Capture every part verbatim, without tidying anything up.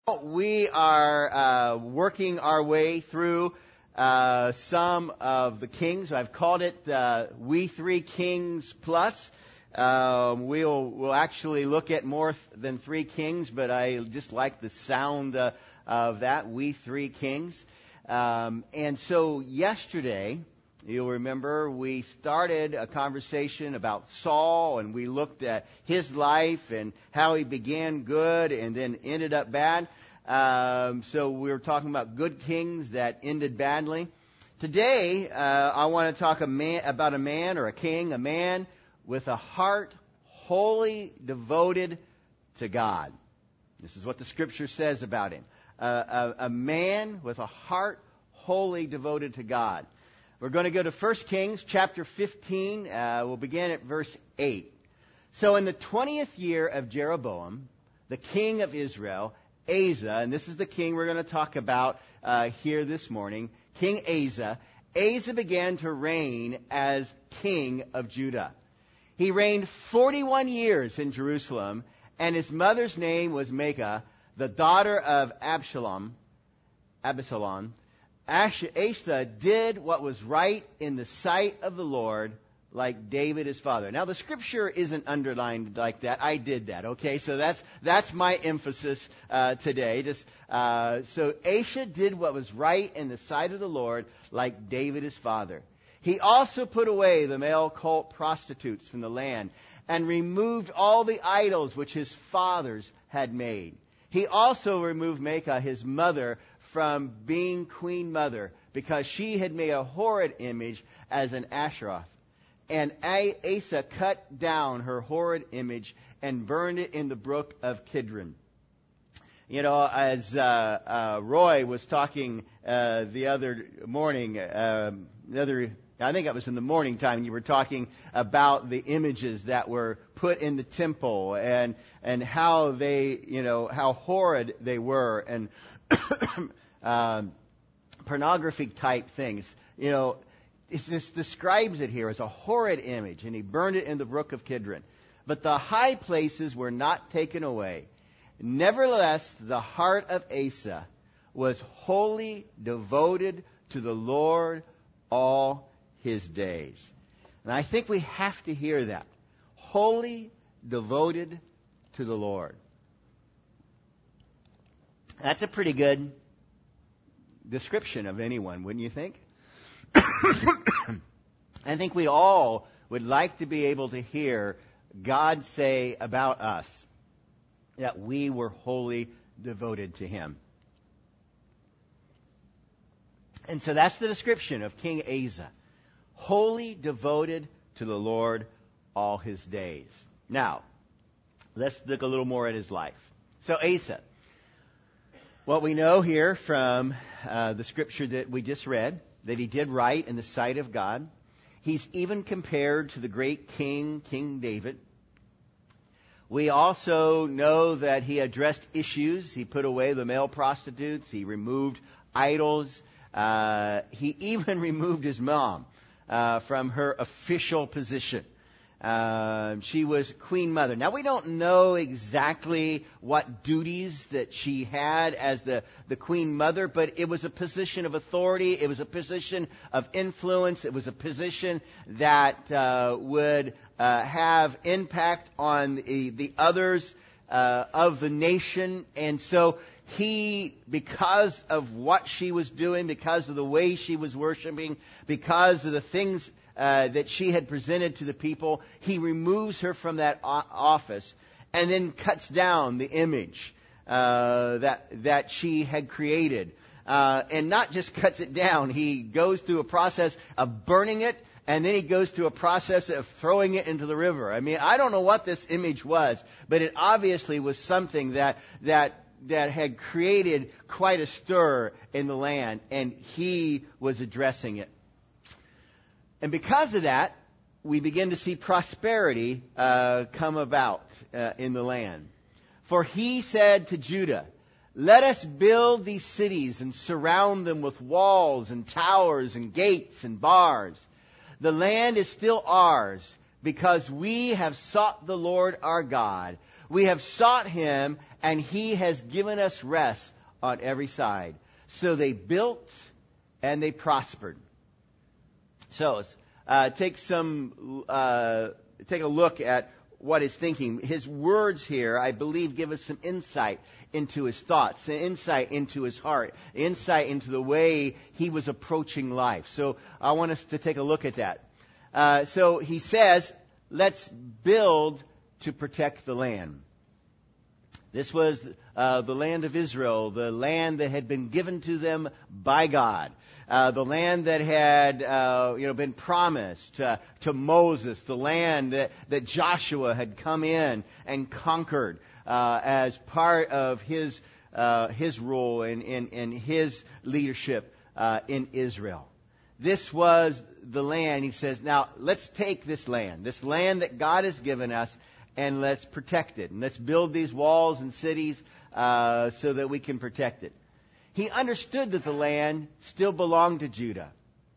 We are uh, working our way through uh, some of the kings. I've called it uh, We Three Kings Plus. Um, we'll, we'll actually look at more th- than three kings, but I just like the sound uh, of that, We Three Kings. Um, and so yesterday, you'll remember, we started a conversation about Saul, and we looked at his life and how he began good and then ended up bad. Um, so we were talking about good kings that ended badly. Today, uh, I want to talk a man, about a man or a king, a man with a heart wholly devoted to God. This is what the Scripture says about him. Uh, a, a man with a heart wholly devoted to God. We're going to go to First Kings chapter fifteen. Uh, we'll begin at verse eight. So in the twentieth year of Jeroboam, the king of Israel, Asa, and this is the king we're going to talk about uh, here this morning, King Asa, Asa began to reign as king of Judah. He reigned forty-one years in Jerusalem, and his mother's name was Maacah, the daughter of Absalom. Absalom. Asa did what was right in the sight of the Lord, like David his father. Now the scripture isn't underlined like that. I did that. Okay, so that's that's my emphasis uh, today. Just uh, so Asa did what was right in the sight of the Lord, like David his father. He also put away the male cult prostitutes from the land and removed all the idols which his fathers had made. He also removed Maacah, his mother, from being queen mother, because she had made a horrid image as an Asherah. And Asa cut down her horrid image and burned it in the brook of Kidron. You know, as uh, uh, Roy was talking uh, the other morning, uh, the other, I think it was in the morning time, you were talking about the images that were put in the temple and and how they, you know, how horrid they were, and um, pornography type things. You know, it just describes it here as a horrid image, and he burned it in the brook of Kidron. But the high places were not taken away. Nevertheless, the heart of Asa was wholly devoted to the Lord all his days. And I think we have to hear that. Wholly devoted to the Lord. That's a pretty good description of anyone, wouldn't you think? I think we all would like to be able to hear God say about us that we were wholly devoted to Him. And so that's the description of King Asa. Wholly devoted to the Lord all his days. Now, let's look a little more at his life. So Asa, what we know here from uh, the scripture that we just read, that he did right in the sight of God. He's even compared to the great king, King David. We also know that he addressed issues. He put away the male prostitutes. He removed idols. Uh, he even removed his mom uh, from her official position. Uh, she was queen mother. Now, we don't know exactly what duties that she had as the, the queen mother, but it was a position of authority. It was a position of influence. It was a position that uh, would uh, have impact on the, the others uh, of the nation. And so he, because of what she was doing, because of the way she was worshiping, because of the things Uh, that she had presented to the people, he removes her from that o- office and then cuts down the image uh, that that she had created. Uh, and not just cuts it down, he goes through a process of burning it, and then he goes through a process of throwing it into the river. I mean, I don't know what this image was, but it obviously was something that that that had created quite a stir in the land, and he was addressing it. And because of that, we begin to see prosperity uh, come about uh, in the land. For he said to Judah, "Let us build these cities and surround them with walls and towers and gates and bars. The land is still ours because we have sought the Lord our God. We have sought him, and he has given us rest on every side. So they built and they prospered. So, uh, take some, uh, take a look at what he's thinking. His words here, I believe, give us some insight into his thoughts, an insight into his heart, insight into the way he was approaching life. So I want us to take a look at that. Uh, so he says, let's build to protect the land. This was uh, the land of Israel, the land that had been given to them by God. Uh, the land that had, uh, you know, been promised uh, to Moses, the land that, that Joshua had come in and conquered uh, as part of his uh, his rule and in, in, in his leadership uh, in Israel. This was the land. He says, now let's take this land, this land that God has given us, and let's protect it. And let's build these walls and cities uh, so that we can protect it. He understood that the land still belonged to Judah.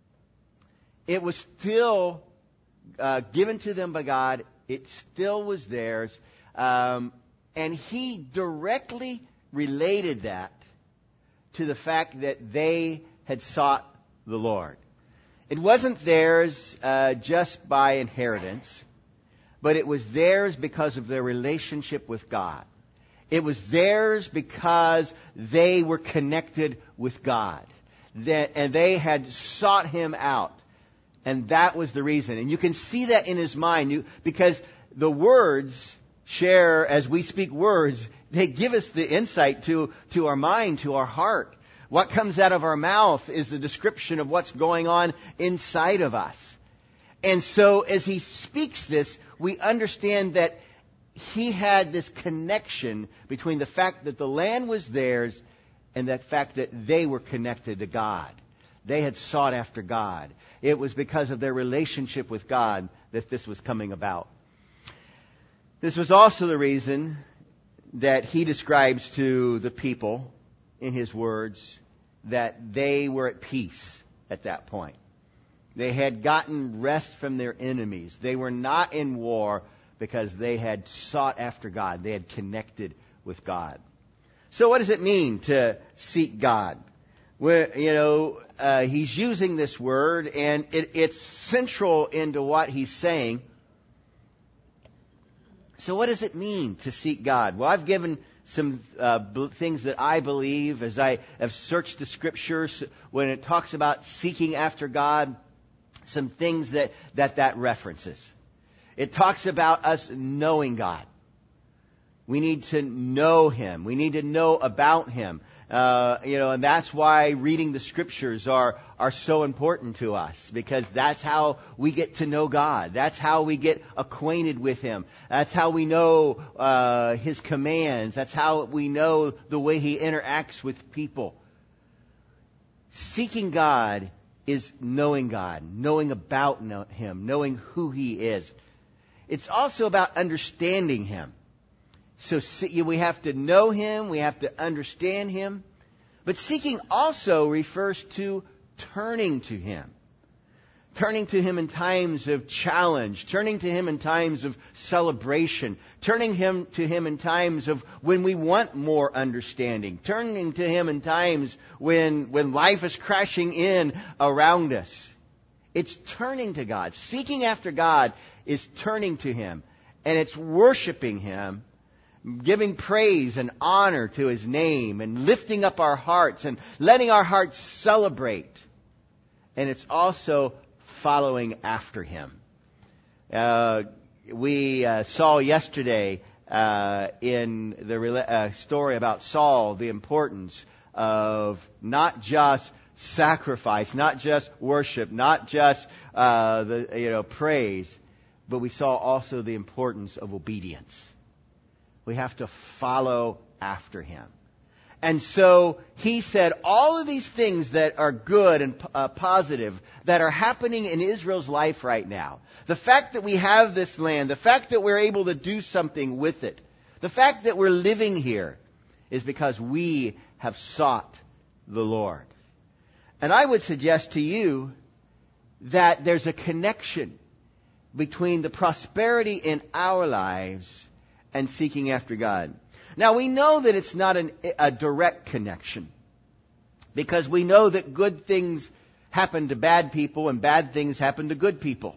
It was still uh, given to them by God. It still was theirs. Um, and he directly related that to the fact that they had sought the Lord. It wasn't theirs uh, just by inheritance, but it was theirs because of their relationship with God. It was theirs because they were connected with God. That, and they had sought him out. And that was the reason. And you can see that in his mind. You, because the words share, as we speak words, they give us the insight to, to our mind, to our heart. What comes out of our mouth is the description of what's going on inside of us. And so as he speaks this, we understand that he had this connection between the fact that the land was theirs and the fact that they were connected to God. They had sought after God. It was because of their relationship with God that this was coming about. This was also the reason that he describes to the people in his words that they were at peace at that point. They had gotten rest from their enemies. They were not in war because they had sought after God. They had connected with God. So what does it mean to seek God? Where, you know, uh, he's using this word, and it, it's central into what he's saying. So what does it mean to seek God? Well, I've given some uh, b- things that I believe as I have searched the Scriptures when it talks about seeking after God, some things that that, that references. It talks about us knowing God. We need to know him. We need to know about him. Uh, you know, and that's why reading the Scriptures are are so important to us, because that's how we get to know God. That's how we get acquainted with him. That's how we know uh, his commands. That's how we know the way he interacts with people. Seeking God is knowing God, knowing about him, knowing who he is. It's also about understanding him. So we have to know him, we have to understand him. But seeking also refers to turning to him. Turning to him in times of challenge, turning to him in times of celebration, turning him to him in times of when we want more understanding, turning to him in times when, when life is crashing in around us. It's turning to God. Seeking after God is turning to him, and it's worshiping him, giving praise and honor to his name, and lifting up our hearts and letting our hearts celebrate. And it's also following after him. Uh, we uh, saw yesterday uh, in the uh, story about Saul the importance of not just sacrifice, not just worship, not just uh, the you know praise, but we saw also the importance of obedience. We have to follow after him. And so he said all of these things that are good and uh, positive that are happening in Israel's life right now. The fact that we have this land, the fact that we're able to do something with it, the fact that we're living here is because we have sought the Lord. And I would suggest to you that there's a connection between the prosperity in our lives and seeking after God. Now, we know that it's not an, a direct connection, because we know that good things happen to bad people and bad things happen to good people.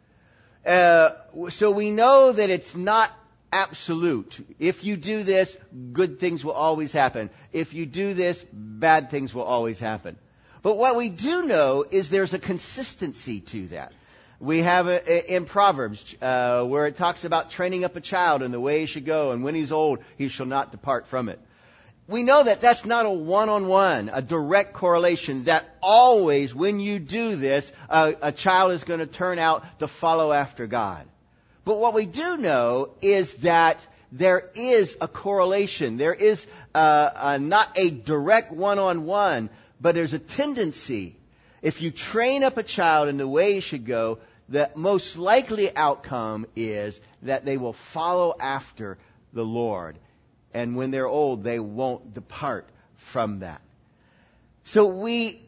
Uh, so we know that it's not absolute. If you do this, good things will always happen. If you do this, bad things will always happen. But what we do know is there's a consistency to that. We have a, in Proverbs uh, where it talks about training up a child in the way he should go, and when he's old, he shall not depart from it. We know that that's not a one-on-one, a direct correlation, that always when you do this, uh, a child is going to turn out to follow after God. But what we do know is that there is a correlation. There is uh, a, not a direct one-on-one, but there's a tendency. If you train up a child in the way he should go, the most likely outcome is that they will follow after the Lord. And when they're old, they won't depart from that. So we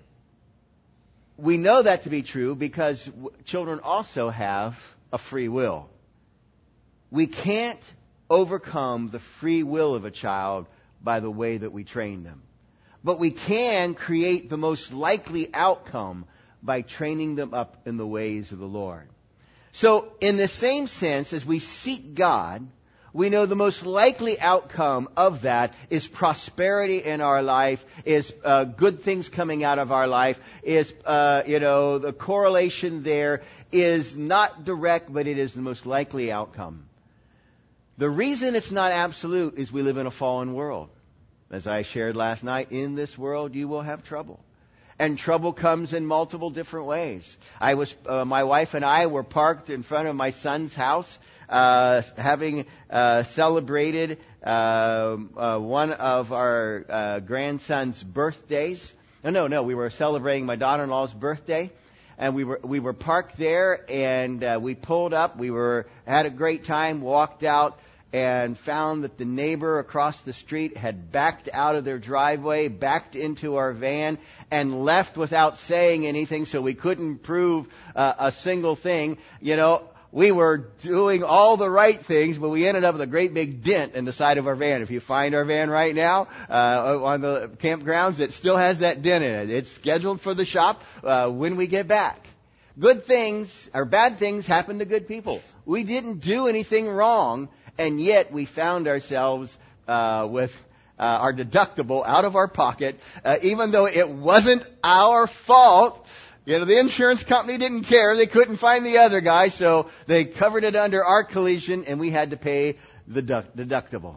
we know that to be true because children also have a free will. We can't overcome the free will of a child by the way that we train them. But we can create the most likely outcome by training them up in the ways of the Lord. So in the same sense, as we seek God, we know the most likely outcome of that is prosperity in our life, is uh, good things coming out of our life, is, uh, you know, the correlation there is not direct, but it is the most likely outcome. The reason it's not absolute is we live in a fallen world. As I shared last night, in this world you will have trouble. And trouble comes in multiple different ways. I was, uh, my wife and I were parked in front of my son's house, uh, having uh, celebrated uh, uh, one of our uh, grandson's birthdays. No, no, no. We were celebrating my daughter-in-law's birthday, and we were we were parked there, and uh, we pulled up. We were had a great time. Walked out. And found that the neighbor across the street had backed out of their driveway, backed into our van, and left without saying anything, so we couldn't prove uh, a single thing. You know, we were doing all the right things, but we ended up with a great big dent in the side of our van. If you find our van right now uh, on the campgrounds, it still has that dent in it. It's scheduled for the shop uh, when we get back. Good things, or bad things, happen to good people. We didn't do anything wrong. And yet we found ourselves uh, with uh, our deductible out of our pocket, uh, even though it wasn't our fault. You know, the insurance company didn't care. They couldn't find the other guy, so they covered it under our collision, and we had to pay the deductible.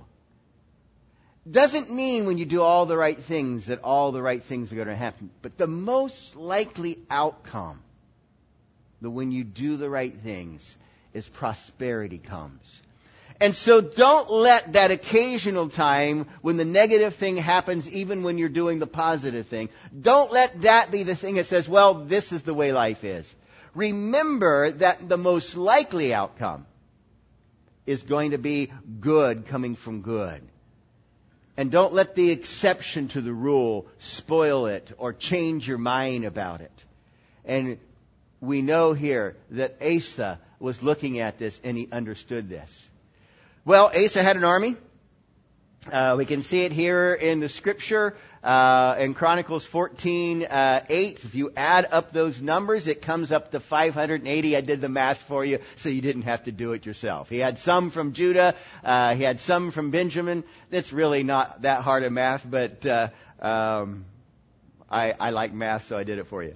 Doesn't mean when you do all the right things that all the right things are going to happen. But the most likely outcome, that when you do the right things, is prosperity comes. And so don't let that occasional time when the negative thing happens, even when you're doing the positive thing, don't let that be the thing that says, well, this is the way life is. Remember that the most likely outcome is going to be good coming from good. And don't let the exception to the rule spoil it or change your mind about it. And we know here that Asa was looking at this and he understood this. Well, Asa had an army. Uh, we can see it here in the scripture, uh, in Chronicles fourteen, uh, eight. If you add up those numbers, it comes up to five hundred eighty. I did the math for you, so you didn't have to do it yourself. He had some from Judah. Uh, he had some from Benjamin. That's really not that hard of math, but, uh, um, I, I like math, so I did it for you.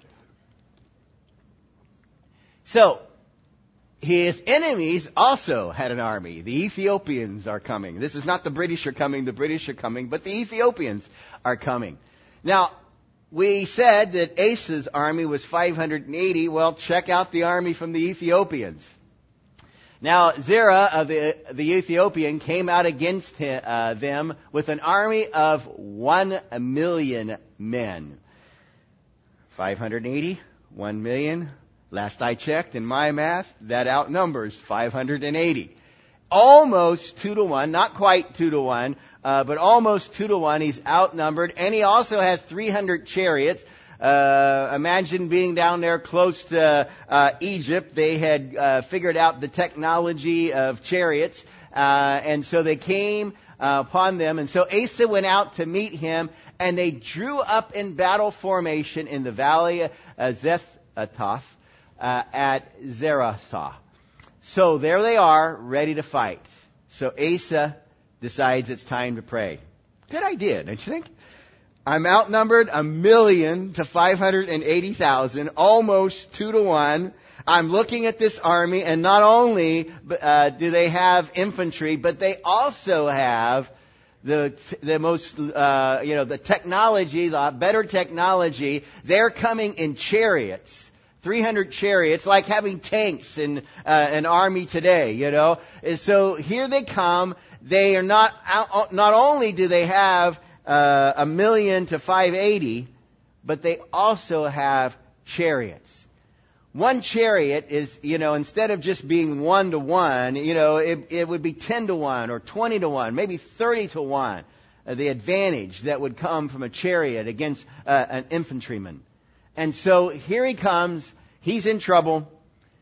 So, his enemies also had an army. The Ethiopians are coming. This is not the British are coming, the British are coming, but the Ethiopians are coming. Now, we said that Asa's army was five hundred eighty. Well, check out the army from the Ethiopians. Now, Zerah, of the, the Ethiopian, came out against him, uh, them with an army of one million men. five hundred eighty, one million. Last I checked, in my math, that outnumbers five hundred eighty. Almost two to one, not quite two to one, uh, but almost two to one. He's outnumbered, and he also has three hundred chariots. Uh, imagine being down there close to uh, Egypt. They had uh, figured out the technology of chariots, Uh, and so they came uh, upon them. And so Asa went out to meet him, and they drew up in battle formation in the valley of Zethatoth uh, at Zerahah. So there they are, ready to fight. So Asa decides it's time to pray. Good idea, don't you think? I'm outnumbered a million to five hundred eighty thousand, almost two to one. I'm looking at this army, and not only uh, do they have infantry, but they also have the the most, uh, you know, the technology, the better technology. They're coming in chariots, three hundred chariots, like having tanks in uh, an army today, you know. And so here they come. They are not, not only do they have uh, a million to five eighty, but they also have chariots. One chariot is, you know, instead of just being one to one, you know, it, it would be ten to one or twenty to one, maybe thirty to one. Uh, the advantage that would come from a chariot against uh, an infantryman. And so here he comes. He's in trouble.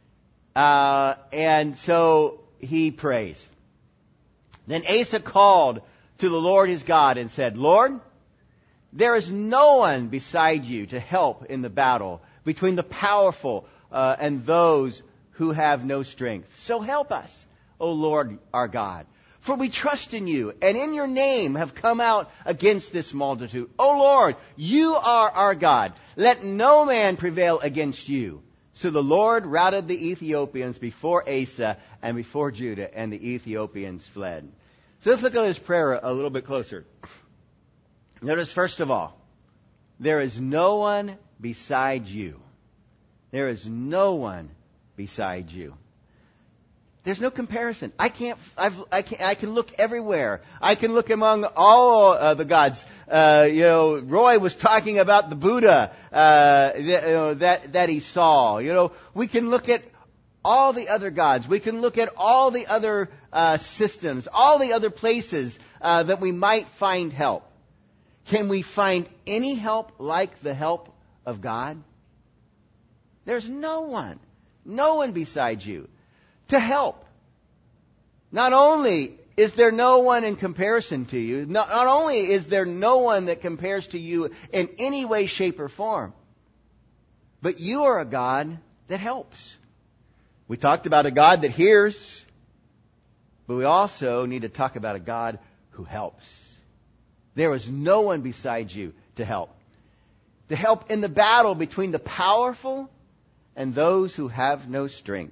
Uh, and so he prays. Then Asa called to the Lord his God and said, Lord, there is no one beside you to help in the battle between the powerful uh, and those who have no strength. So help us, O Lord our God. For we trust in you, and in your name have come out against this multitude. O Lord, you are our God. Let no man prevail against you. So the Lord routed the Ethiopians before Asa and before Judah, and the Ethiopians fled. So let's look at his prayer a little bit closer. Notice, first of all, there is no one beside you. There is no one beside you. There's no comparison. I can't, I've, I can, I can look everywhere. I can look among all uh, the gods. Uh, you know, Roy was talking about the Buddha, uh, that, you know, that, that he saw. You know, we can look at all the other gods. We can look at all the other, uh, systems, all the other places, uh, that we might find help. Can we find any help like the help of God? There's no one, no one beside you to help. Not only is there no one in comparison to you, not, not only is there no one that compares to you in any way, shape, or form, but you are a God that helps. We talked about a God that hears, but we also need to talk about a God who helps. There is no one beside you to help. To help in the battle between the powerful and those who have no strength.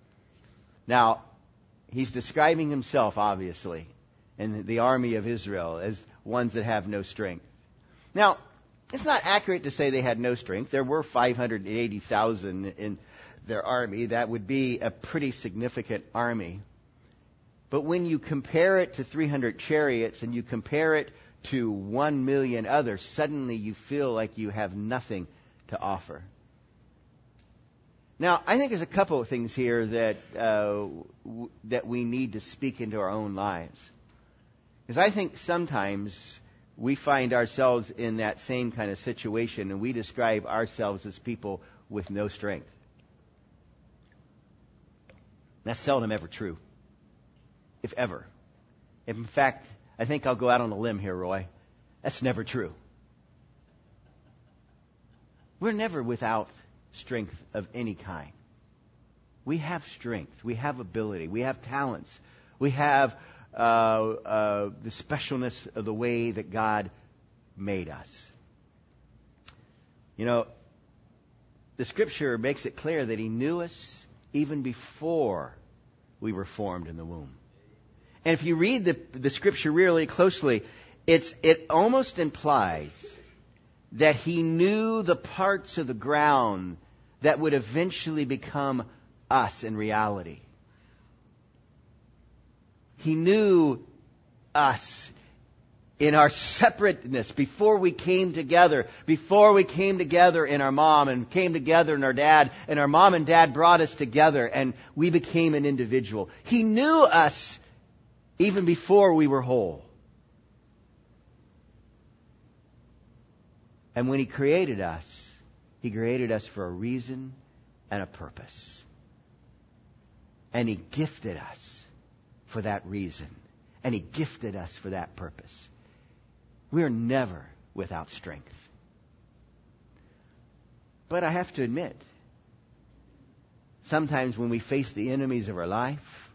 Now, he's describing himself, obviously, and the army of Israel as ones that have no strength. Now, it's not accurate to say they had no strength. There were five hundred eighty thousand in their army. That would be a pretty significant army. But when you compare it to three hundred chariots and you compare it to one million others, suddenly you feel like you have nothing to offer. Now, I think there's a couple of things here that uh, w- that we need to speak into our own lives. Because I think sometimes we find ourselves in that same kind of situation, and we describe ourselves as people with no strength. That's seldom ever true, if ever. If in fact, I think I'll go out on a limb here, Roy. That's never true. We're never without strength of any kind. We have strength. We have ability. We have talents. We have uh, uh, the specialness of the way that God made us. You know, the Scripture makes it clear that He knew us even before we were formed in the womb. And if you read the, the Scripture really closely, it's, it almost implies that He knew the parts of the ground that would eventually become us in reality. He knew us in our separateness before we came together, before we came together in our mom and came together in our dad, and our mom and dad brought us together and we became an individual. He knew us even before we were whole. And when He created us, He created us for a reason and a purpose. And He gifted us for that reason. And He gifted us for that purpose. We're never without strength. But I have to admit, sometimes when we face the enemies of our life,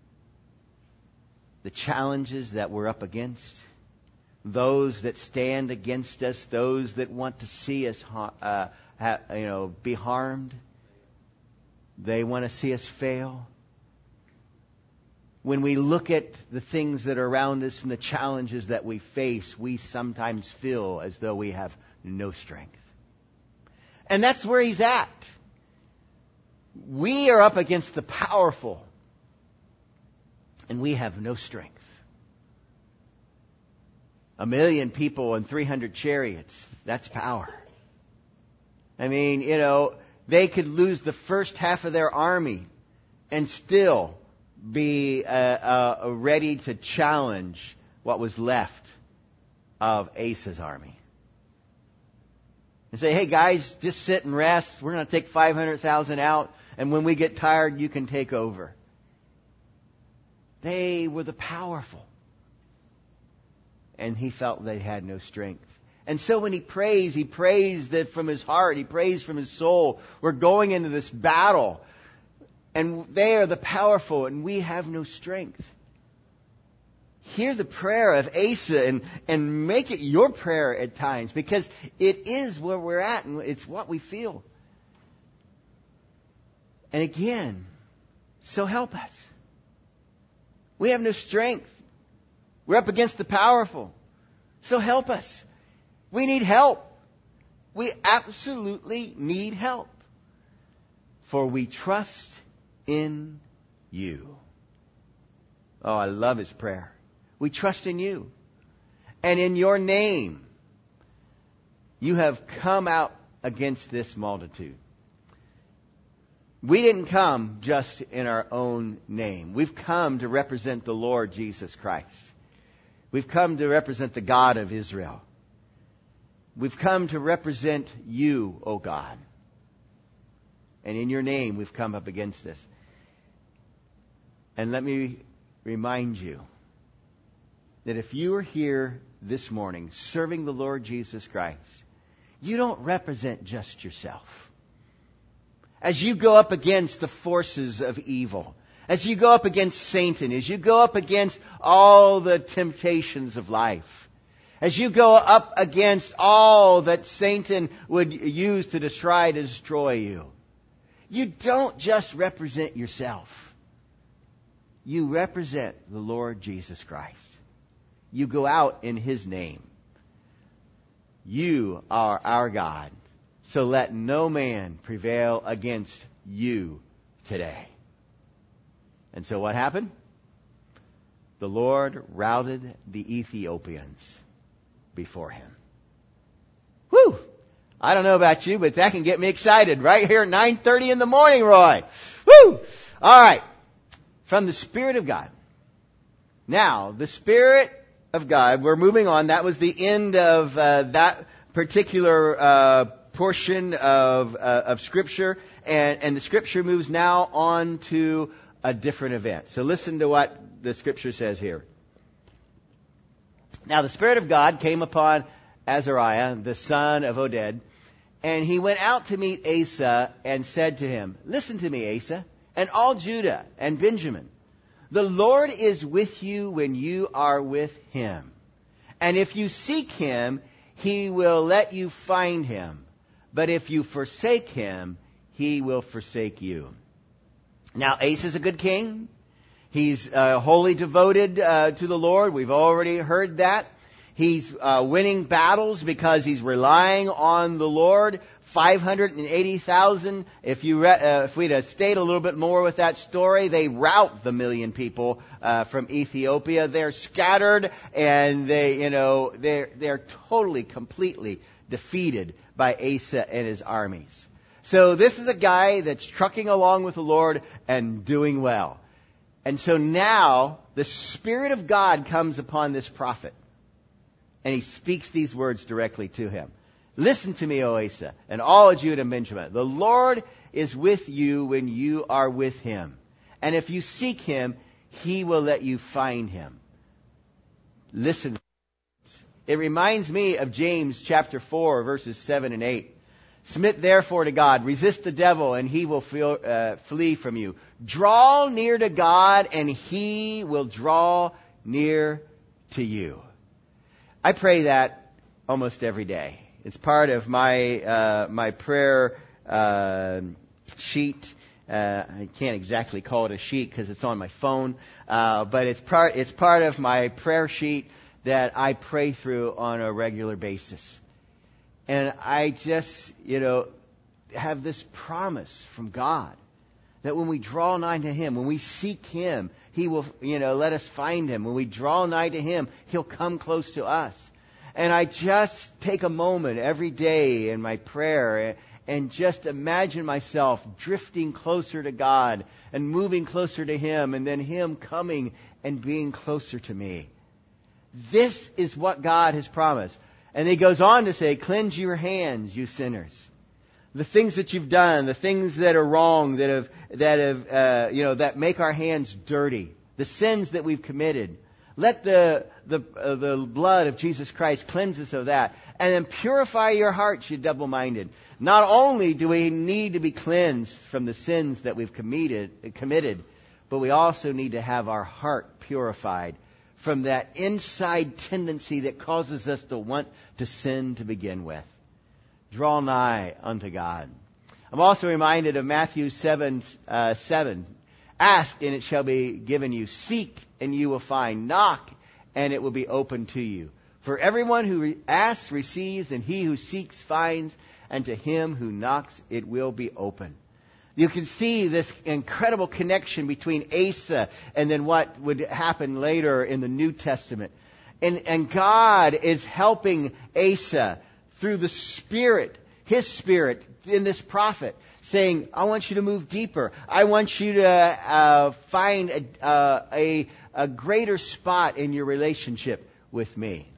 the challenges that we're up against, those that stand against us, those that want to see us, uh, ha, you know, be harmed, they want to see us fail. When we look at the things that are around us and the challenges that we face, we sometimes feel as though we have no strength. And that's where He's at. We are up against the powerful, and we have no strength. A million people and three hundred chariots, that's power. I mean, you know, they could lose the first half of their army and still be uh, uh, ready to challenge what was left of Asa's army. And say, hey guys, just sit and rest. We're going to take five hundred thousand out, and when we get tired, you can take over. They were the powerful. And he felt they had no strength. And so when he prays, he prays that from his heart, he prays from his soul. We're going into this battle, and they are the powerful, and we have no strength. Hear the prayer of Asa and, and make it your prayer at times, because it is where we're at and it's what we feel. And again, so help us. We have no strength. We're up against the powerful. So help us. We need help. We absolutely need help. For we trust in you. Oh, I love his prayer. We trust in you. And in your name, you have come out against this multitude. We didn't come just in our own name. We've come to represent the Lord Jesus Christ. We've come to represent the God of Israel. We've come to represent you, O God. And in your name, we've come up against this. And let me remind you that if you are here this morning serving the Lord Jesus Christ, you don't represent just yourself. As you go up against the forces of evil, as you go up against Satan, as you go up against all the temptations of life, as you go up against all that Satan would use to try to destroy you, you don't just represent yourself. You represent the Lord Jesus Christ. You go out in His name. You are our God. So let no man prevail against you today. And so what happened? The Lord routed the Ethiopians before him. Whew! I don't know about you, but that can get me excited right here at nine thirty in the morning, Roy. Whew! All right. From the Spirit of God. Now, the Spirit of God, we're moving on. That was the end of uh, that particular uh, portion of uh, of Scripture. And, and the Scripture moves now on to a different event. So listen to what the Scripture says here. Now the Spirit of God came upon Azariah, the son of Oded, and he went out to meet Asa and said to him, listen to me, Asa, and all Judah and Benjamin. The Lord is with you when you are with Him. And if you seek Him, He will let you find Him. But if you forsake Him, He will forsake you. Now, Asa is a good king. He's uh, wholly devoted uh, to the Lord. We've already heard that. He's uh, winning battles because he's relying on the Lord. five hundred eighty thousand. If you re- uh, if we'd have stayed a little bit more with that story, they rout the million people uh, from Ethiopia. They're scattered, and they, you know, they're they're totally, completely defeated by Asa and his armies. So this is a guy that's trucking along with the Lord and doing well. And so now the Spirit of God comes upon this prophet. And he speaks these words directly to him. Listen to me, O Asa, and all of Judah and Benjamin. The Lord is with you when you are with Him. And if you seek Him, He will let you find him. Listen. It reminds me of James chapter four, verses seven and eight. Submit therefore to God. Resist the devil, and he will feel, uh, flee from you. Draw near to God, and he will draw near to you. I pray that almost every day. It's part of my uh, my prayer uh, sheet. Uh, I can't exactly call it a sheet because it's on my phone, uh, but it's part it's part of my prayer sheet that I pray through on a regular basis. And I just, you know, have this promise from God that when we draw nigh to him, when we seek him, he will, you know, let us find him. When we draw nigh to him, he'll come close to us. And I just take a moment every day in my prayer and just imagine myself drifting closer to God and moving closer to him, and then him coming and being closer to me. This is what God has promised. And he goes on to say, cleanse your hands, you sinners. The things that you've done, the things that are wrong, that have, that have, uh, you know, that make our hands dirty, the sins that we've committed. Let the, the, uh, the blood of Jesus Christ cleanse us of that. And then purify your hearts, you double-minded. Not only do we need to be cleansed from the sins that we've committed, committed, but we also need to have our heart purified from that inside tendency that causes us to want to sin to begin with. Draw nigh unto God. I'm also reminded of Matthew seven, uh, seven. Ask, and it shall be given you. Seek, and you will find. Knock, and it will be open to you. For everyone who re- asks receives, and he who seeks finds, and to him who knocks it will be open. You can see this incredible connection between Asa and then what would happen later in the New Testament. And, and God is helping Asa through the Spirit, His Spirit in this prophet, saying, I want you to move deeper. I want you to uh, find a, uh, a, a greater spot in your relationship with me.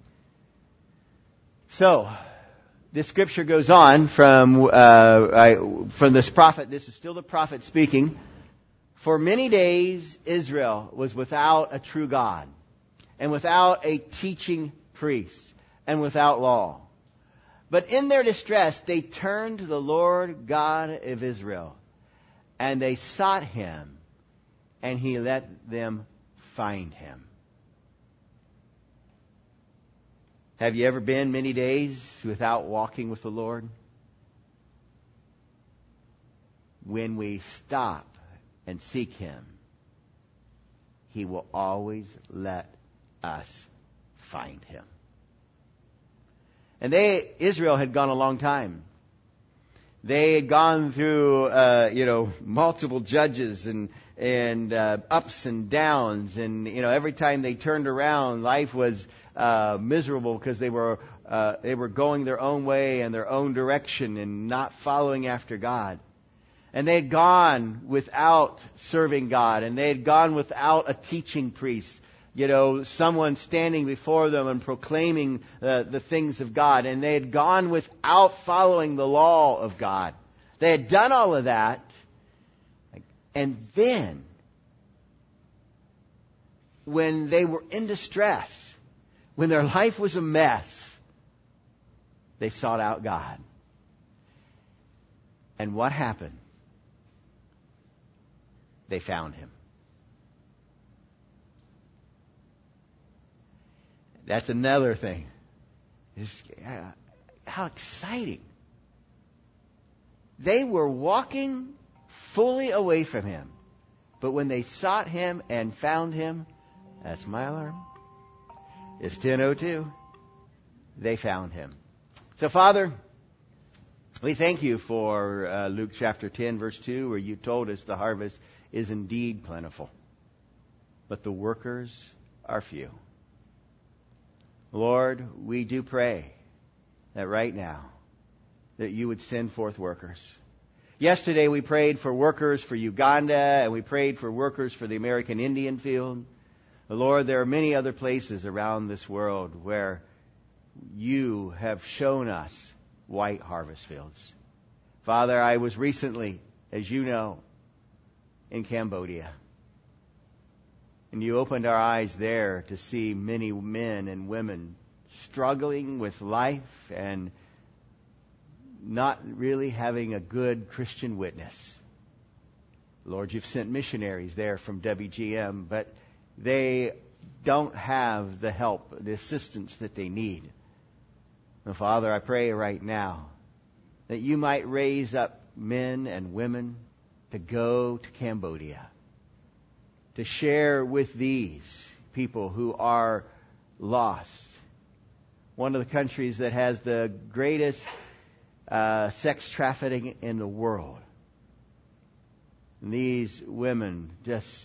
So, this scripture goes on from uh, I, from this prophet. This is still the prophet speaking. For many days Israel was without a true God, and without a teaching priest, and without law. But in their distress they turned to the Lord God of Israel, and they sought him, and he let them find him. Have you ever been many days without walking with the Lord? When we stop and seek him, he will always let us find him. And they, Israel had gone a long time. They had gone through, uh, you know, multiple judges and and uh, ups and downs, and you know, every time they turned around, life was uh, miserable because they were uh, they were going their own way and their own direction and not following after God. And they had gone without serving God, and they had gone without a teaching priest. You know, someone standing before them and proclaiming uh, the things of God. And they had gone without following the law of God. They had done all of that. And then, when they were in distress, when their life was a mess, they sought out God. And what happened? They found him. That's another thing. It's, uh, how exciting. They were walking fully away from him. But when they sought him and found him, that's my alarm. It's ten oh two. They found him. So, Father, we thank you for uh, Luke chapter ten, verse two, where you told us the harvest is indeed plentiful, but the workers are few. Lord, we do pray that right now that you would send forth workers. Yesterday we prayed for workers for Uganda, and we prayed for workers for the American Indian field. Lord, there are many other places around this world where you have shown us white harvest fields. Father, I was recently, as you know, in Cambodia. And you opened our eyes there to see many men and women struggling with life and not really having a good Christian witness. Lord, you've sent missionaries there from W G M, but they don't have the help, the assistance that they need. And Father, I pray right now that you might raise up men and women to go to Cambodia, to share with these people who are lost. One of the countries that has the greatest uh, sex trafficking in the world. And these women just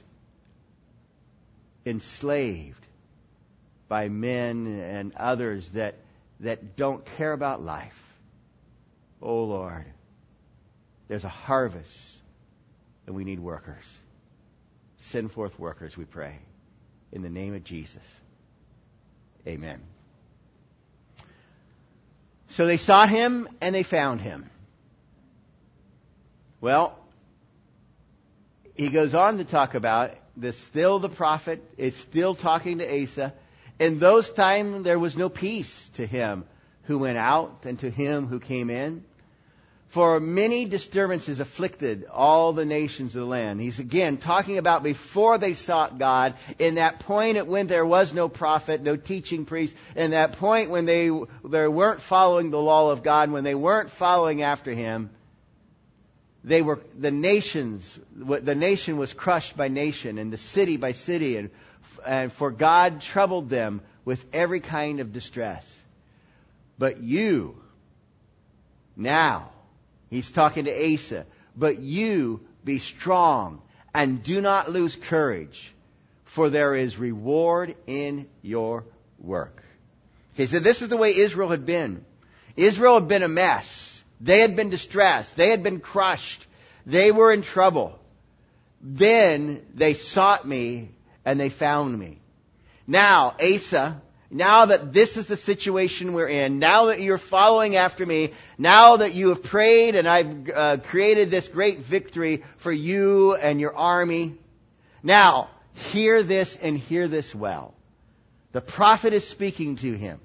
enslaved by men and others that that don't care about life. Oh Lord, there's a harvest and we need workers. Send forth workers, we pray. In the name of Jesus. Amen. So they sought him and they found him. Well, he goes on to talk about this, still the prophet is still talking to Asa. In those times there was no peace to him who went out and to him who came in. For many disturbances afflicted all the nations of the land. He's again talking about before they sought God, in that point at when there was no prophet, no teaching priest, in that point when they, they weren't following the law of God, when they weren't following after him. They were, the nations, the nation was crushed by nation and the city by city, and, and for God troubled them with every kind of distress. But you, now, he's talking to Asa, but you be strong and do not lose courage, for there is reward in your work. Okay, so this is the way Israel had been. Israel had been a mess. They had been distressed. They had been crushed. They were in trouble. Then they sought me and they found me. Now, Asa, now that this is the situation we're in, now that you're following after me, now that you have prayed and I've uh, created this great victory for you and your army, now hear this and hear this well. The prophet is speaking to him.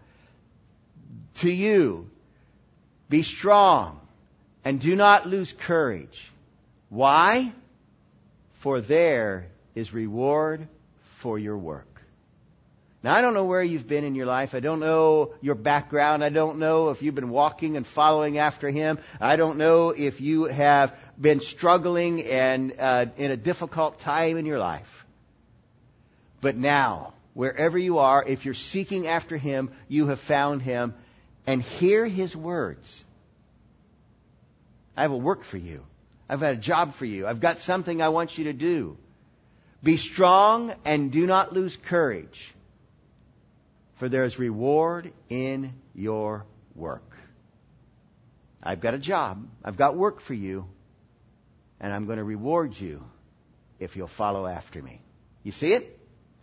To you, be strong and do not lose courage. Why? For there is reward for your work. Now, I don't know where you've been in your life. I don't know your background. I don't know if you've been walking and following after him. I don't know if you have been struggling and uh, in a difficult time in your life. But now, wherever you are, if you're seeking after him, you have found him. And hear his words. I have a work for you. I've got a job for you. I've got something I want you to do. Be strong and do not lose courage, for there is reward in your work. I've got a job. I've got work for you. And I'm going to reward you if you'll follow after me. You see it?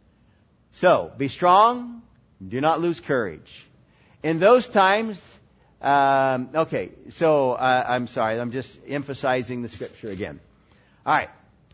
So, be strong. Do not lose courage. In those times, um, okay, so uh, I'm sorry, I'm just emphasizing the scripture again. All right.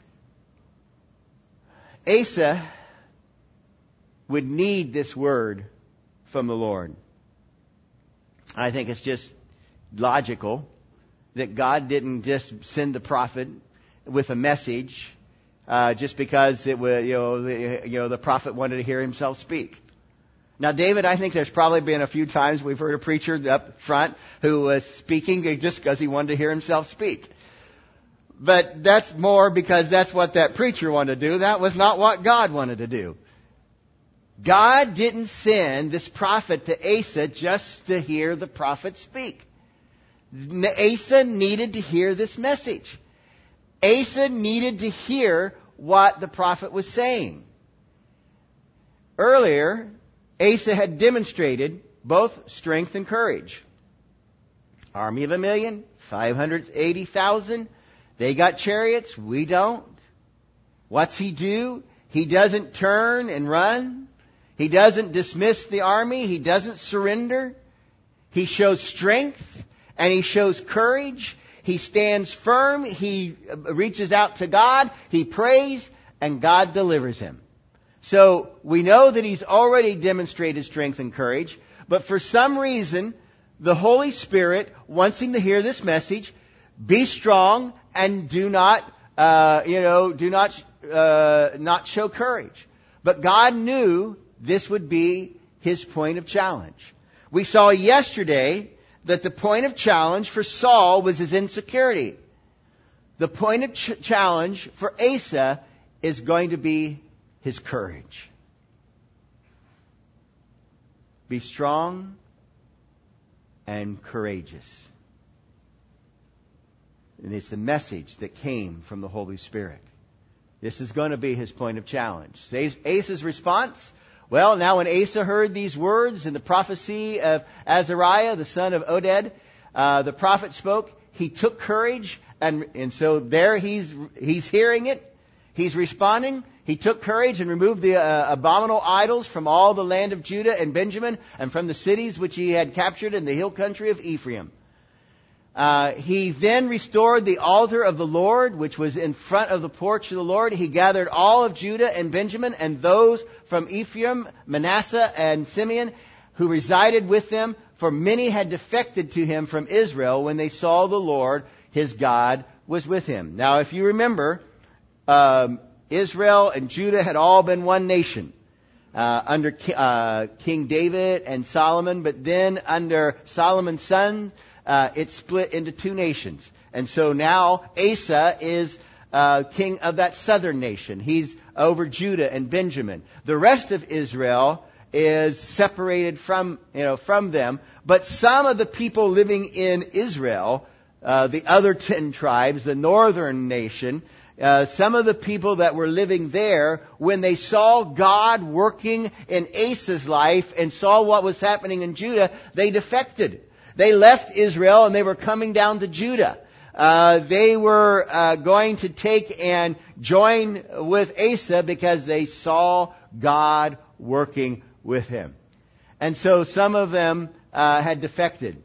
Asa would need this word from the Lord. I think it's just logical that God didn't just send the prophet with a message uh, just because it was, you know, the, you know, the prophet wanted to hear himself speak. Now, David, I think there's probably been a few times we've heard a preacher up front who was speaking just because he wanted to hear himself speak. But that's more because that's what that preacher wanted to do. That was not what God wanted to do. God didn't send this prophet to Asa just to hear the prophet speak. Asa needed to hear this message. Asa needed to hear what the prophet was saying. Earlier, Asa had demonstrated both strength and courage. Army of a million, five hundred eighty thousand. They got chariots, we don't. What's he do? He doesn't turn and run. He doesn't dismiss the army. He doesn't surrender. He shows strength and he shows courage. He stands firm. He reaches out to God. He prays and God delivers him. So we know that he's already demonstrated strength and courage, but for some reason, the Holy Spirit wants him to hear this message: be strong and do not, uh, you know, do not, uh, not show courage. But God knew this would be his point of challenge. We saw yesterday that the point of challenge for Saul was his insecurity. The point of ch- challenge for Asa is going to be his courage. Be strong and courageous. And it's the message that came from the Holy Spirit. This is going to be his point of challenge. Asa's response? Well, now when Asa heard these words in the prophecy of Azariah, the son of Oded, uh, the prophet spoke, he took courage, and, and so there he's, he's hearing it. He's responding. He took courage and removed the uh, abominable idols from all the land of Judah and Benjamin and from the cities which he had captured in the hill country of Ephraim. Uh, he then restored the altar of the Lord, which was in front of the porch of the Lord. He gathered all of Judah and Benjamin and those from Ephraim, Manasseh, and Simeon who resided with them, for many had defected to him from Israel when they saw the Lord, his God, was with him. Now, if you remember, um, Israel and Judah had all been one nation uh, under uh, King David and Solomon, but then under Solomon's son, Uh, it split into two nations. And so now Asa is uh, king of that southern nation. He's over Judah and Benjamin. The rest of Israel is separated from, you know, from them. But some of the people living in Israel, uh, the other ten tribes, the northern nation, uh, some of the people that were living there, when they saw God working in Asa's life and saw what was happening in Judah, they defected. They left Israel and they were coming down to Judah. Uh, they were uh, going to take and join with Asa because they saw God working with him. And so some of them uh, had defected.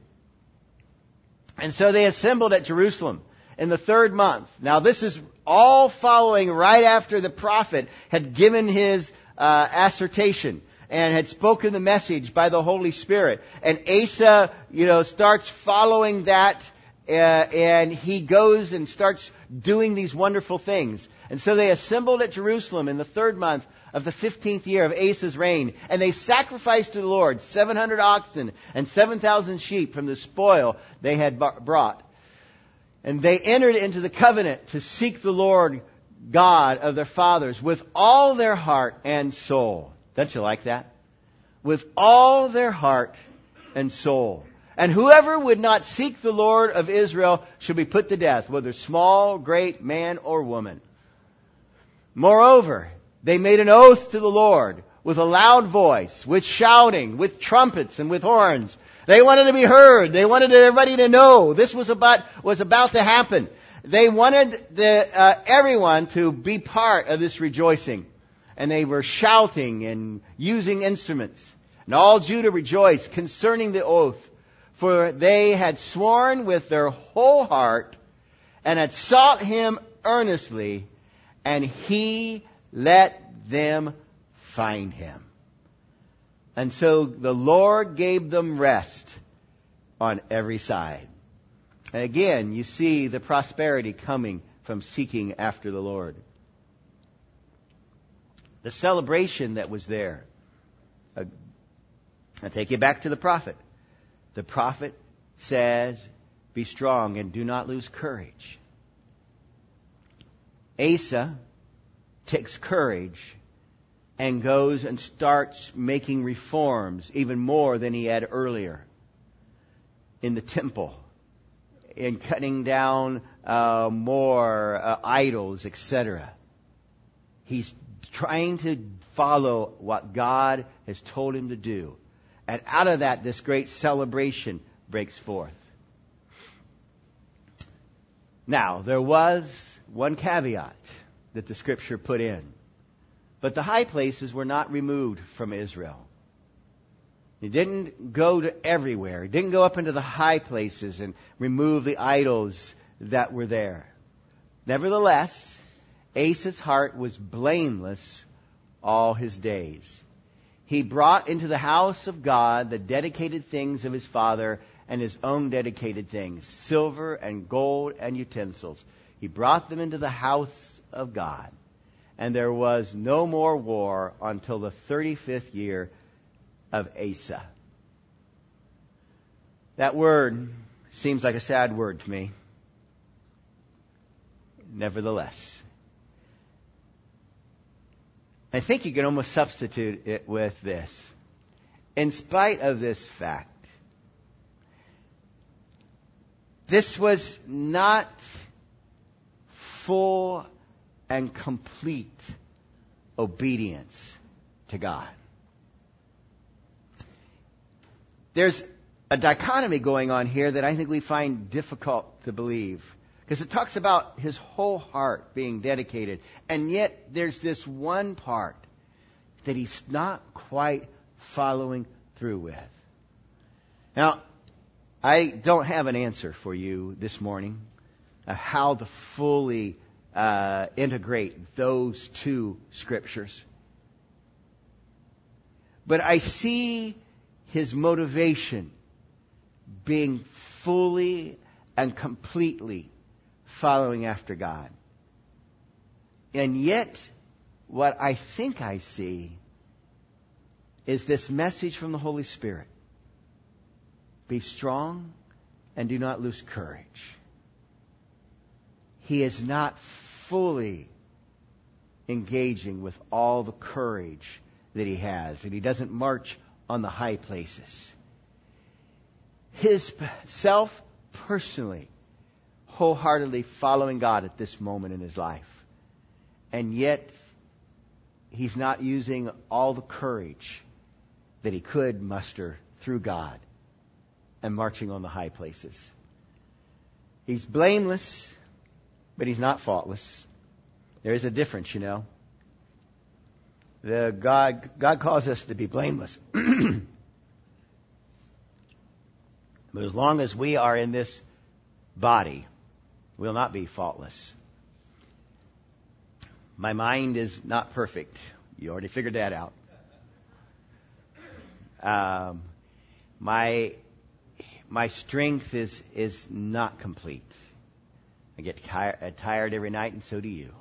And so they assembled at Jerusalem in the third month. Now this is all following right after the prophet had given his uh, assertion and had spoken the message by the Holy Spirit. And Asa, you know, starts following that, uh, and he goes and starts doing these wonderful things. And so they assembled at Jerusalem in the third month of the fifteenth year of Asa's reign, and they sacrificed to the Lord seven hundred oxen and seven thousand sheep from the spoil they had brought. And they entered into the covenant to seek the Lord God of their fathers with all their heart and soul. Don't you like that? With all their heart and soul. And whoever would not seek the Lord of Israel shall be put to death, whether small, great, man, or woman. Moreover, they made an oath to the Lord with a loud voice, with shouting, with trumpets, and with horns. They wanted to be heard. They wanted everybody to know this was about was about to happen. They wanted the uh, everyone to be part of this rejoicing. And they were shouting and using instruments. And all Judah rejoiced concerning the oath, for they had sworn with their whole heart and had sought him earnestly, and he let them find him. And so the Lord gave them rest on every side. And again, you see the prosperity coming from seeking after the Lord. The celebration that was there. Uh, I'll take you back to the prophet. The prophet says, be strong and do not lose courage. Asa takes courage and goes and starts making reforms even more than he had earlier in the temple, in cutting down uh, more uh, idols, et cetera. He's trying to follow what God has told him to do. And out of that, this great celebration breaks forth. Now, there was one caveat that the Scripture put in. But the high places were not removed from Israel. He didn't go to everywhere. He didn't go up into the high places and remove the idols that were there. Nevertheless, Asa's heart was blameless all his days. He brought into the house of God the dedicated things of his father and his own dedicated things, silver and gold and utensils. He brought them into the house of God. And there was no more war until the thirty-fifth year of Asa. That word seems like a sad word to me. Nevertheless, I think you can almost substitute it with this. In spite of this fact, this was not full and complete obedience to God. There's a dichotomy going on here that I think we find difficult to believe. Because it talks about his whole heart being dedicated. And yet there's this one part that he's not quite following through with. Now, I don't have an answer for you this morning of how to fully uh, integrate those two scriptures. But I see his motivation being fully and completely following after God. And yet, what I think I see is this message from the Holy Spirit. Be strong and do not lose courage. He is not fully engaging with all the courage that he has, and he doesn't march on the high places. His self personally wholeheartedly following God at this moment in his life. And yet, he's not using all the courage that he could muster through God and marching on the high places. He's blameless, but he's not faultless. There is a difference, you know. The God, God calls us to be blameless. But as long as we are in this body, we'll not be faultless. My mind is not perfect. You already figured that out. Um, my my strength is is not complete. I get tired, tired every night, and so do you.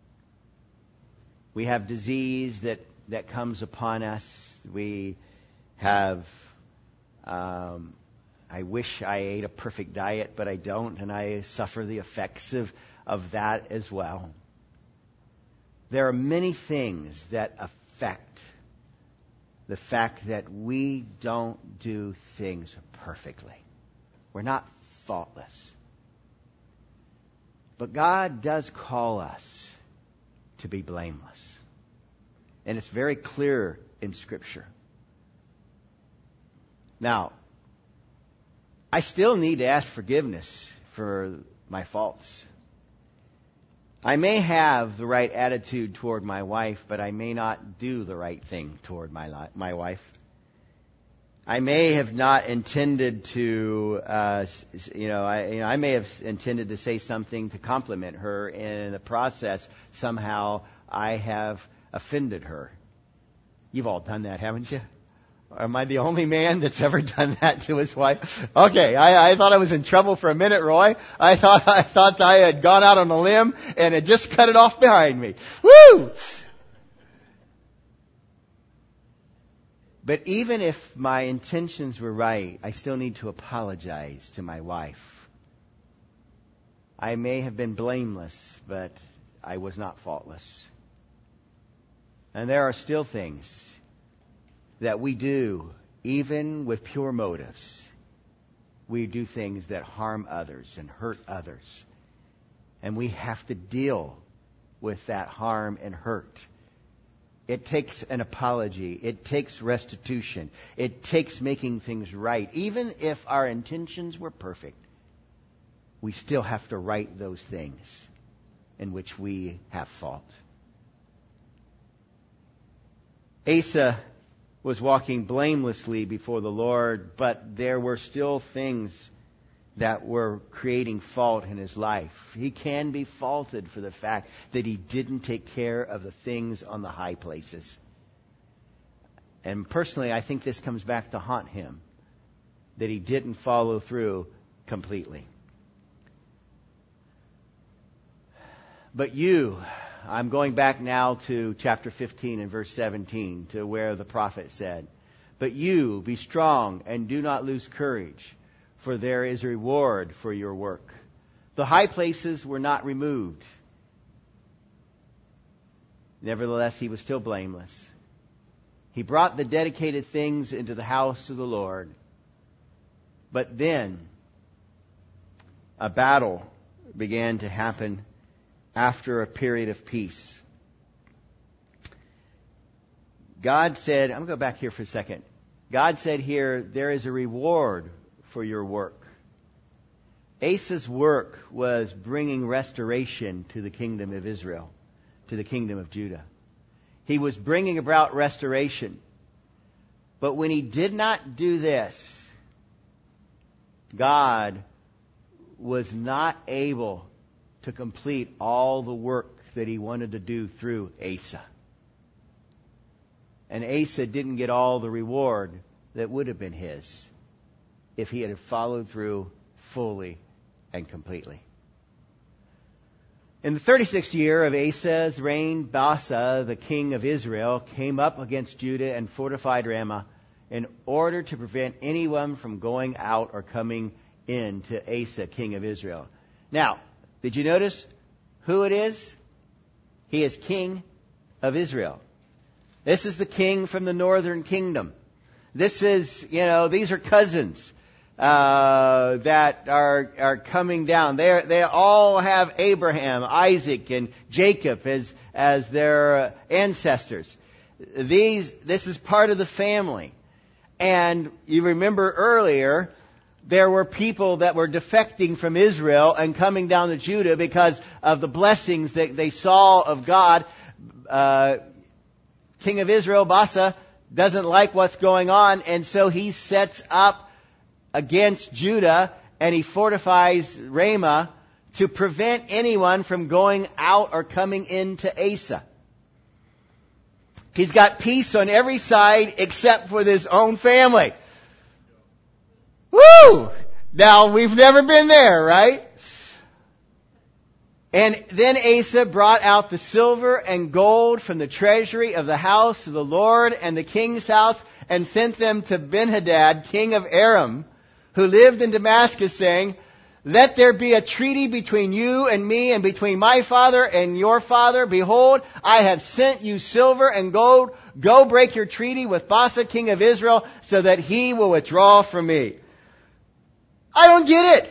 We have disease that, that comes upon us. We have... Um, I wish I ate a perfect diet, but I don't, and I suffer the effects of, of that as well. There are many things that affect the fact that we don't do things perfectly. We're not faultless. But God does call us to be blameless. And it's very clear in Scripture. Now, I still need to ask forgiveness for my faults. I may have the right attitude toward my wife, but I may not do the right thing toward my li- my wife. I may have not intended to, uh, you know, I, you know, I may have intended to say something to compliment her, and in the process, somehow I have offended her. You've all done that, haven't you? Am I the only man that's ever done that to his wife? Okay, I, I thought I was in trouble for a minute, Roy. I thought I thought I had gone out on a limb and had just cut it off behind me. Woo! But even if my intentions were right, I still need to apologize to my wife. I may have been blameless, but I was not faultless. And there are still things that we do, even with pure motives. We do things that harm others and hurt others. And we have to deal with that harm and hurt. It takes an apology. It takes restitution. It takes making things right. Even if our intentions were perfect, we still have to right those things in which we have fault. Asa was walking blamelessly before the Lord, but there were still things that were creating fault in his life. He can be faulted for the fact that he didn't take care of the things on the high places. And personally, I think this comes back to haunt him, that he didn't follow through completely. But you, I'm going back now to chapter fifteen and verse seventeen, to where the prophet said, "But you, be strong and do not lose courage, for there is a reward for your work." The high places were not removed. Nevertheless, he was still blameless. He brought the dedicated things into the house of the Lord. But then a battle began to happen after a period of peace. God said, I'm going to go back here for a second. God said here, there is a reward for your work. Asa's work was bringing restoration to the kingdom of Israel, to the kingdom of Judah. He was bringing about restoration. But when he did not do this, God was not able to complete all the work that he wanted to do through Asa. And Asa didn't get all the reward that would have been his if he had followed through fully and completely. In the thirty-sixth year of Asa's reign, Baasa, the king of Israel, came up against Judah and fortified Ramah in order to prevent anyone from going out or coming in to Asa, king of Israel. Now, did you notice who it is? He is king of Israel. This is the king from the northern kingdom. This is, you know, these are cousins uh, that are are coming down. They they all have Abraham, Isaac, and Jacob as as their ancestors. These this is part of the family. And you remember earlier, there were people that were defecting from Israel and coming down to Judah because of the blessings that they saw of God. Uh, King of Israel, Baasa, doesn't like what's going on, and so he sets up against Judah and he fortifies Ramah to prevent anyone from going out or coming into Asa. He's got peace on every side except for his own family. Woo! Now, we've never been there, right? And then Asa brought out the silver and gold from the treasury of the house of the Lord and the king's house and sent them to Ben-Hadad, king of Aram, who lived in Damascus, saying, "Let there be a treaty between you and me and between my father and your father. Behold, I have sent you silver and gold. Go break your treaty with Baasa, king of Israel, so that he will withdraw from me." I don't get it.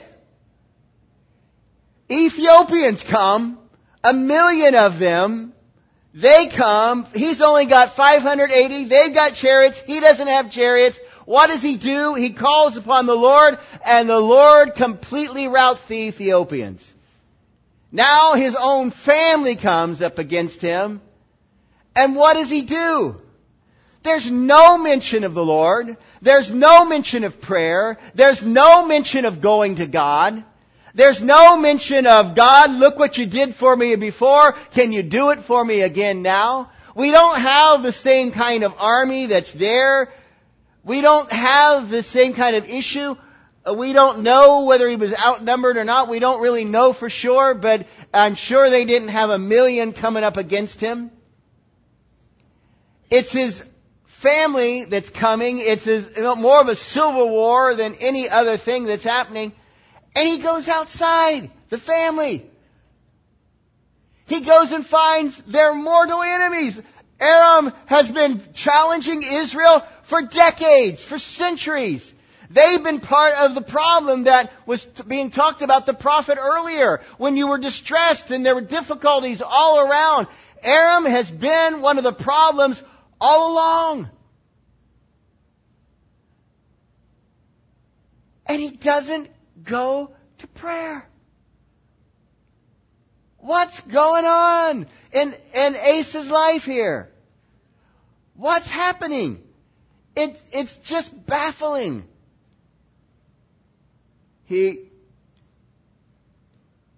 Ethiopians come, a million of them. They come. He's only got five hundred eighty. They've got chariots. He doesn't have chariots. What does he do? He calls upon the Lord, and the Lord completely routs the Ethiopians. Now his own family comes up against him. And what does he do? There's no mention of the Lord. There's no mention of prayer. There's no mention of going to God. There's no mention of, God, look what you did for me before. Can you do it for me again now? We don't have the same kind of army that's there. We don't have the same kind of issue. We don't know whether he was outnumbered or not. We don't really know for sure, but I'm sure they didn't have a million coming up against him. It's his family that's coming. It's his, more of a civil war than any other thing that's happening. And he goes outside the family. He goes and finds their mortal enemies. Aram has been challenging Israel for decades, for centuries. They've been part of the problem that was being talked about the prophet earlier, when you were distressed and there were difficulties all around. Aram has been one of the problems all along. And he doesn't go to prayer. What's going on in, in Asa's life here? What's happening? It, it's just baffling. He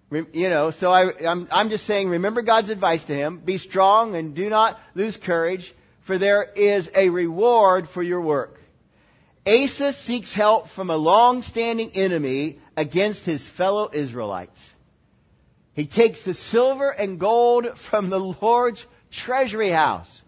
You know, so I, I'm, I'm just saying, remember God's advice to him. Be strong and do not lose courage, for there is a reward for your work. Asa seeks help from a long-standing enemy against his fellow Israelites. He takes the silver and gold from the Lord's treasury house.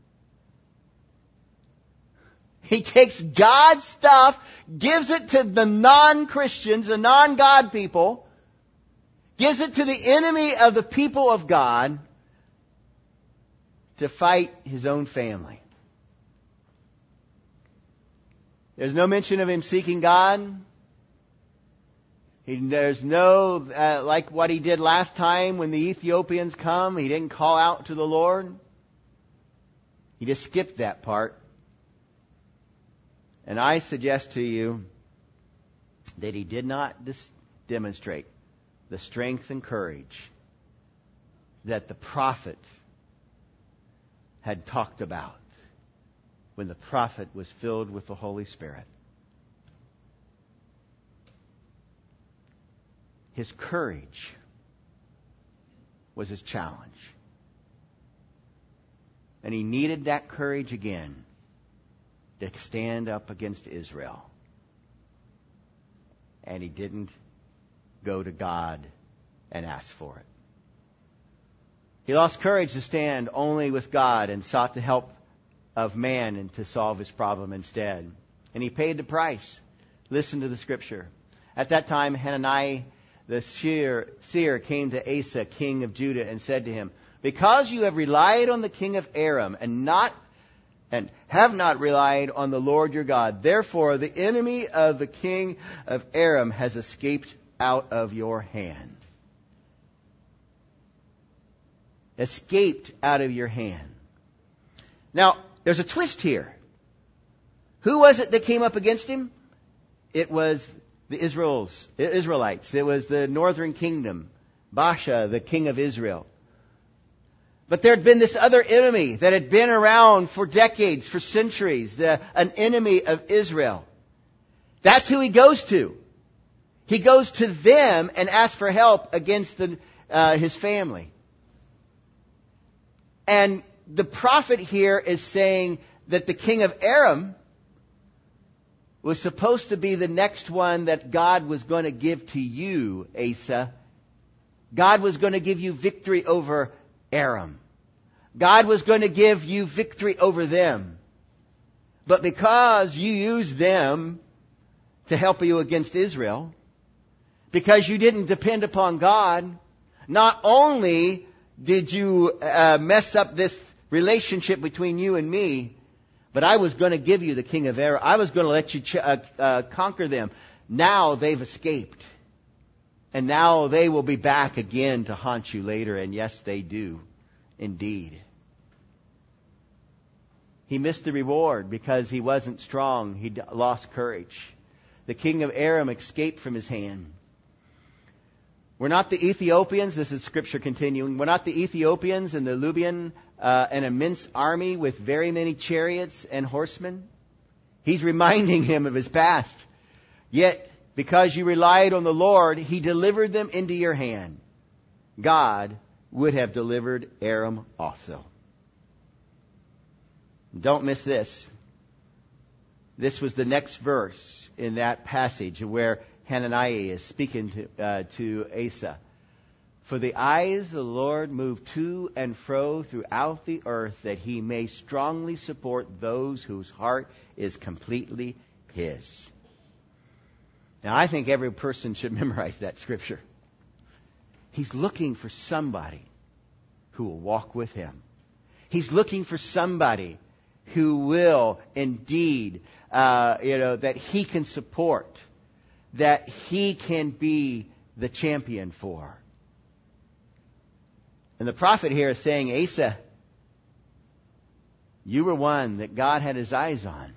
He takes God's stuff, gives it to the non-Christians, the non-God people, gives it to the enemy of the people of God to fight his own family. There's no mention of him seeking God. He, there's no, uh, like what he did last time when the Ethiopians come, he didn't call out to the Lord. He just skipped that part. And I suggest to you that he did not dis- demonstrate the strength and courage that the prophet had talked about when the prophet was filled with the Holy Spirit. His courage was his challenge. And he needed that courage again to stand up against Israel. And he didn't go to God and ask for it. He lost courage to stand only with God and sought the help of man and to solve his problem instead. And he paid the price. Listen to the scripture. At that time, Hananiah the seer, seer came to Asa, king of Judah, and said to him, because you have relied on the king of Aram and not and have not relied on the Lord your God, therefore the enemy of the king of Aram has escaped out of your hand. Escaped out of your hand. Now, there's a twist here. Who was it that came up against him? It was the Israels, Israelites. It was the northern kingdom, Baasha, the king of Israel. But there had been this other enemy that had been around for decades, for centuries, the, an enemy of Israel. That's who he goes to. He goes to them and asks for help against the, uh, his family. And the prophet here is saying that the king of Aram was supposed to be the next one that God was going to give to you, Asa. God was going to give you victory over Aram. God was going to give you victory over them. But because you used them to help you against Israel, because you didn't depend upon God, not only did you uh, mess up this relationship between you and me, but I was going to give you the king of Aram. I was going to let you ch- uh, uh, conquer them. Now they've escaped. And now they will be back again to haunt you later. And yes, they do. Indeed. He missed the reward because he wasn't strong. He lost courage. The king of Aram escaped from his hand. We're not the Ethiopians. This is scripture continuing. We're not the Ethiopians and the Lubian, uh, an immense army with very many chariots and horsemen. He's reminding him of his past. Yet, because you relied on the Lord, He delivered them into your hand. God would have delivered Aram also. Don't miss this. This was the next verse in that passage where Hananiah is speaking to, uh, to Asa. For the eyes of the Lord move to and fro throughout the earth, that He may strongly support those whose heart is completely His. Now, I think every person should memorize that scripture. He's looking for somebody who will walk with Him. He's looking for somebody who will indeed, uh, you know, that He can support, that He can be the champion for. And the prophet here is saying, Asa, you were one that God had His eyes on.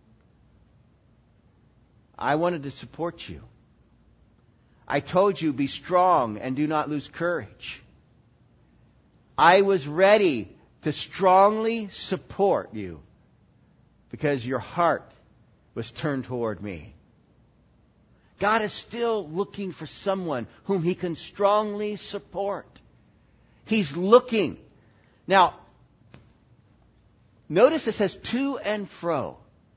I wanted to support you. I told you, be strong and do not lose courage. I was ready to strongly support you because your heart was turned toward me. God is still looking for someone whom He can strongly support. He's looking. Now, notice it says to and fro.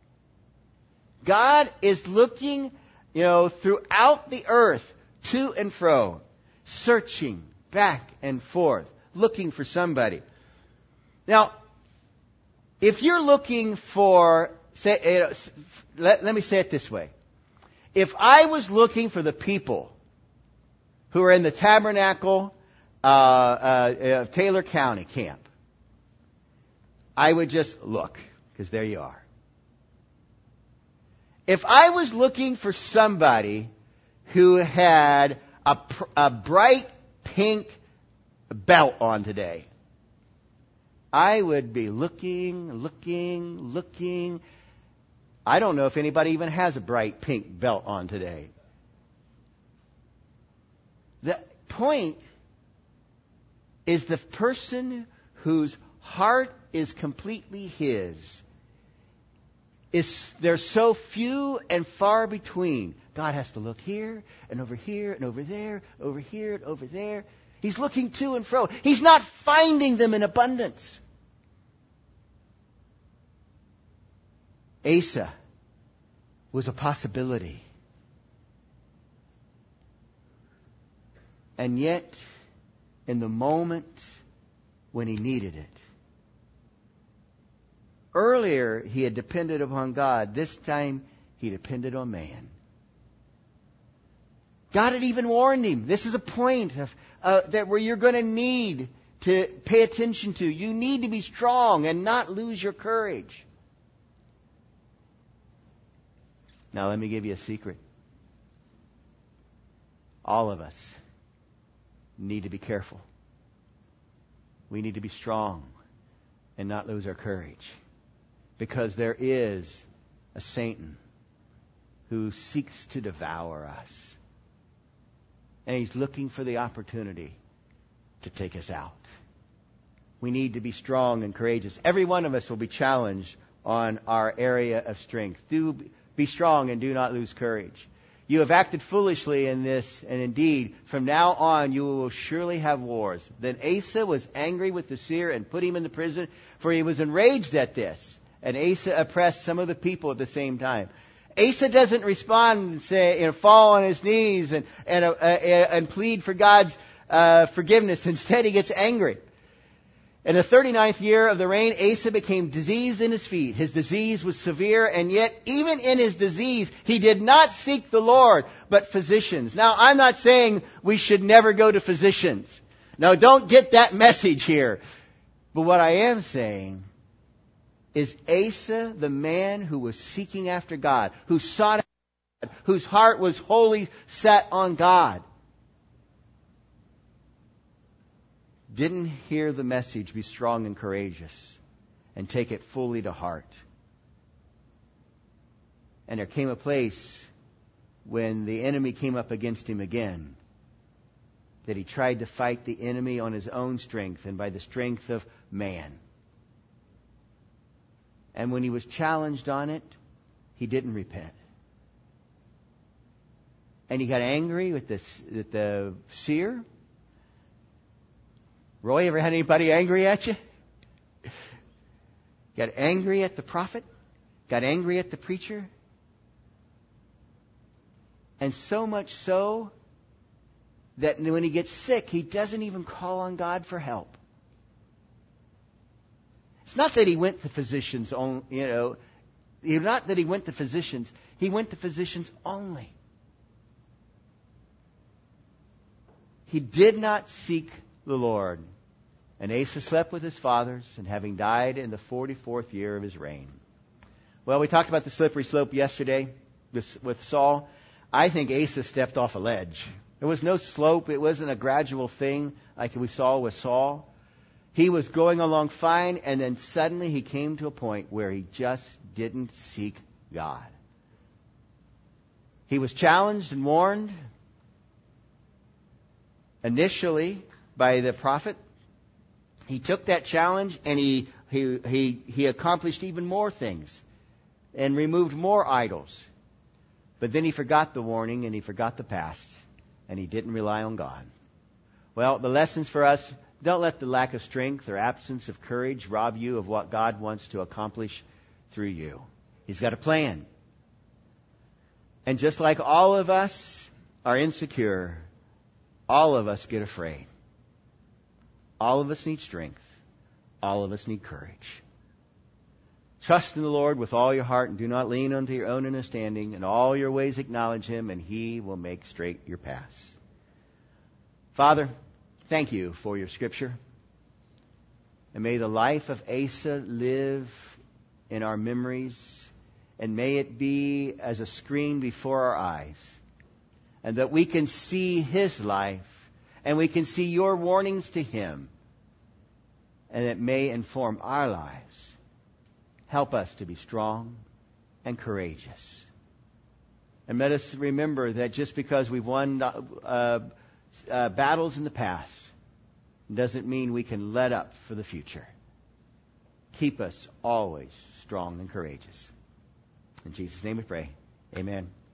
God is looking, you know, throughout the earth, to and fro, searching back and forth, looking for somebody. Now, if you're looking for, say, uh, let, let me say it this way. If I was looking for the people who are in the Tabernacle uh, uh, of Taylor County camp, I would just look, because there you are. If I was looking for somebody who had a, a bright pink belt on today, I would be looking, looking, looking. I don't know if anybody even has a bright pink belt on today. The point is the person whose heart is completely His. Is they're so few and far between. God has to look here and over here and over there, over here and over there. He's looking to and fro. He's not finding them in abundance. Asa was a possibility. And yet, in the moment when he needed it, earlier he had depended upon God. This time he depended on man. God had even warned him. This is a point of, uh, that where you're going to need to pay attention to. You need to be strong and not lose your courage. Now let me give you a secret. All of us need to be careful. We need to be strong and not lose our courage. Because there is a Satan who seeks to devour us. And he's looking for the opportunity to take us out. We need to be strong and courageous. Every one of us will be challenged on our area of strength. Do be strong and do not lose courage. You have acted foolishly in this, and indeed, from now on you will surely have wars. Then Asa was angry with the seer and put him into prison, for he was enraged at this. And Asa oppressed some of the people at the same time. Asa doesn't respond and say, you know, fall on his knees and and uh, and plead for God's uh, forgiveness. Instead, he gets angry. In the thirty-ninth year of the reign, Asa became diseased in his feet. His disease was severe, and yet even in his disease, he did not seek the Lord, but physicians. Now, I'm not saying we should never go to physicians. No, don't get that message here. But what I am saying is Asa, the man who was seeking after God, who sought after God, whose heart was wholly set on God, didn't hear the message, be strong and courageous, and take it fully to heart. And there came a place when the enemy came up against him again, that he tried to fight the enemy on his own strength and by the strength of man. And when he was challenged on it, he didn't repent. And he got angry with the, with the seer. Roy, ever had anybody angry at you? Got angry at the prophet? Got angry at the preacher? And so much so that when he gets sick, he doesn't even call on God for help. It's not that he went to physicians, on, you know, not that he went to physicians. He went to physicians only. He did not seek the Lord. And Asa slept with his fathers, and having died in the forty-fourth year of his reign. Well, we talked about the slippery slope yesterday with, with Saul. I think Asa stepped off a ledge. There was no slope. It wasn't a gradual thing like we saw with Saul. He was going along fine, and then suddenly he came to a point where he just didn't seek God. He was challenged and warned initially by the prophet. He took that challenge and he, he, he, he accomplished even more things and removed more idols. But then he forgot the warning and he forgot the past, and he didn't rely on God. Well, the lessons for us: don't let the lack of strength or absence of courage rob you of what God wants to accomplish through you. He's got a plan. And just like all of us are insecure, all of us get afraid. All of us need strength. All of us need courage. Trust in the Lord with all your heart and do not lean unto your own understanding. In all your ways acknowledge Him, and He will make straight your paths. Father, thank you for your Scripture. And may the life of Asa live in our memories, and may it be as a screen before our eyes, and that we can see his life, and we can see your warnings to him, and it may inform our lives. Help us to be strong and courageous. And let us remember that just because we've won uh, uh, battles in the past doesn't mean we can let up for the future. Keep us always strong and courageous. In Jesus' name we pray. Amen.